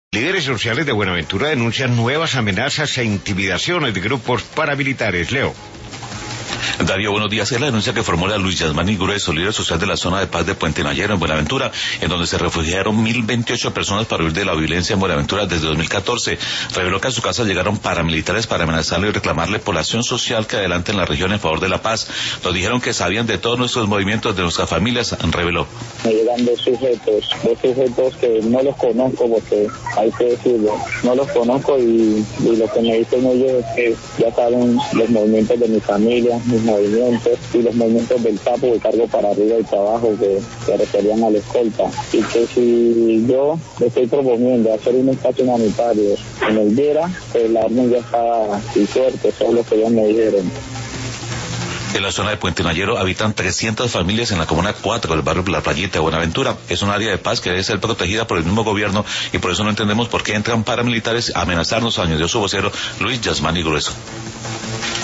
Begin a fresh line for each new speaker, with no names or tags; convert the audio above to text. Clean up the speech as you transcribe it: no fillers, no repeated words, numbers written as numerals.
Líderes sociales de Buenaventura denuncian nuevas amenazas e intimidaciones de grupos paramilitares. Leo.
Darío, buenos días. Es la denuncia que formula Luis Yasmani Grueso, líder social de la zona de paz de Puente Nayero, en Buenaventura, en donde se refugiaron 1.028 personas para huir de la violencia en Buenaventura desde 2014. Reveló que a su casa llegaron paramilitares para amenazarle y reclamarle por la acción social que adelanta en la región en favor de la paz. Nos dijeron que sabían de todos nuestros movimientos, de nuestras familias, reveló.
Me llegan dos sujetos que no los conozco, porque hay que decirlo, no los conozco y lo que me dicen ellos es que ya saben los movimientos de mi familia, mis movimientos y los movimientos del capo de cargo para arriba y para abajo que se referían a la escolta, y que si yo le estoy proponiendo hacer un espacio humanitario en el Viera, pues la orden ya está y suerte, eso es lo que ellos me dijeron.
En la zona de Puente Nayero habitan 300 familias en la comuna 4 del barrio La Playita de Buenaventura. Es un área de paz que debe ser protegida por el mismo gobierno y por eso no entendemos por qué entran paramilitares a amenazarnos, añadió su vocero Luis Yasmani Grueso.